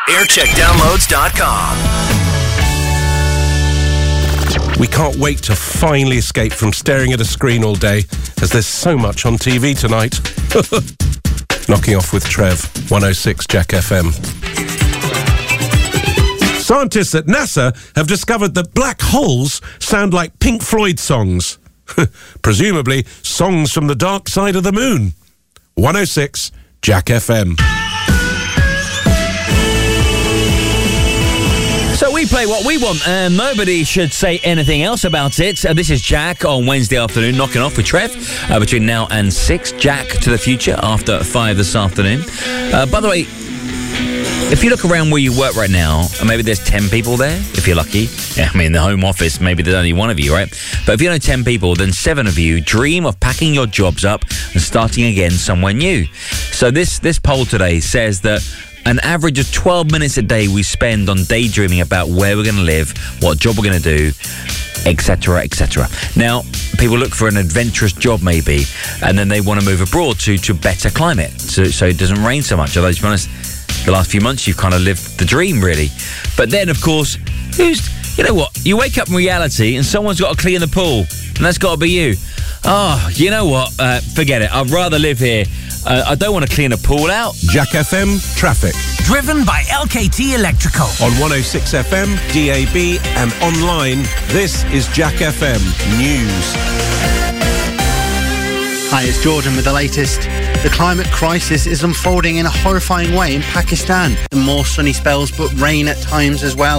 aircheckdownloads.com. We can't wait to finally escape from staring at a screen all day, as there's so much on TV tonight. Knocking Off with Trev, 106 Jack FM. Scientists at NASA have discovered that black holes sound like Pink Floyd songs. Presumably songs from the dark side of the moon. 106 Jack FM. So we play what we want, and nobody should say anything else about it. This is Jack on Wednesday afternoon, knocking off with Trev between now and 6. Jack to the future after 5 this afternoon. By the way, if you look around where you work right now, and maybe there's 10 people there, if you're lucky. Yeah, I mean, the home office, maybe there's only one of you, right? But if you know 10 people, then 7 of you dream of packing your jobs up and starting again somewhere new. So this poll today says that an average of 12 minutes a day we spend on daydreaming about where we're going to live, what job we're going to do, etc., etc. Now, people look for an adventurous job maybe, and then they want to move abroad to better climate, so it doesn't rain so much. Although, to be honest, the last few months you've kind of lived the dream, really. But then, of course, you know what? You wake up in reality and someone's got to clean the pool, and that's got to be you. Oh, you know what? Forget it. I'd rather live here. I don't want to clean a pool out. Jack FM Traffic. Driven by LKT Electrical. On 106 FM, DAB and online, this is Jack FM News. Hi, it's Jordan with the latest. The climate crisis is unfolding in a horrifying way in Pakistan. More sunny spells, but rain at times as well.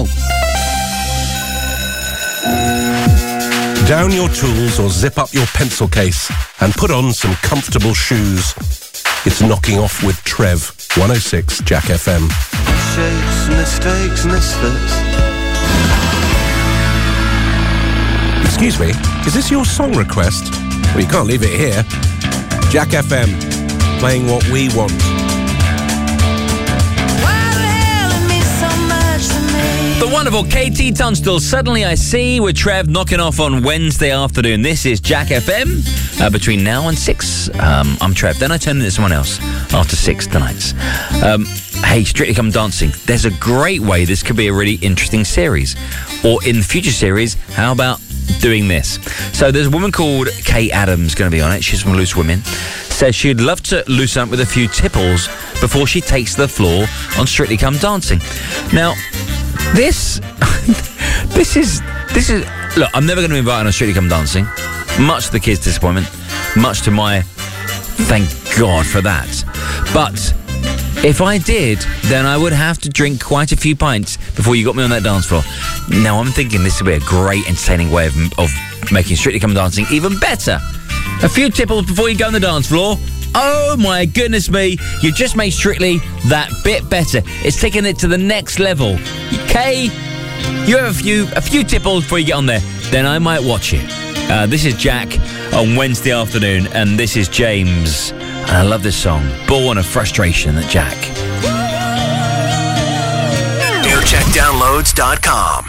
Down your tools or zip up your pencil case and put on some comfortable shoes. It's Knocking Off with Trev, 106 Jack FM. Shakes, mistakes, misfits. Excuse me, is this your song request? Well, you can't leave it here. Jack FM, playing what we want. The wonderful KT Tunstall, Suddenly I See, with Trev knocking off on Wednesday afternoon. This is Jack FM, between now and 6. I'm Trev. Then I turn into someone else after 6 tonight. Hey, Strictly Come Dancing. There's a great way this could be a really interesting series. Or in the future series, how about doing this? So there's a woman called Kay Adams going to be on it. She's from Loose Women. Says she'd love to loosen up with a few tipples before she takes to the floor on Strictly Come Dancing. Now, This is. Look, I'm never going to be invited on Strictly Come Dancing. Much to the kids' disappointment. Much to my thank God for that. But if I did, then I would have to drink quite a few pints before you got me on that dance floor. Now, I'm thinking this would be a great, entertaining way of making Strictly Come Dancing even better. A few tipples before you go on the dance floor. Oh my goodness me, you've just made Strictly that bit better. It's taken it to the next level. Kay, you have a few tipples before you get on there, then I might watch it. This is Jack on Wednesday afternoon, and this is James. And I love this song, Born of Frustration, at Jack. aircheckdownloads.com.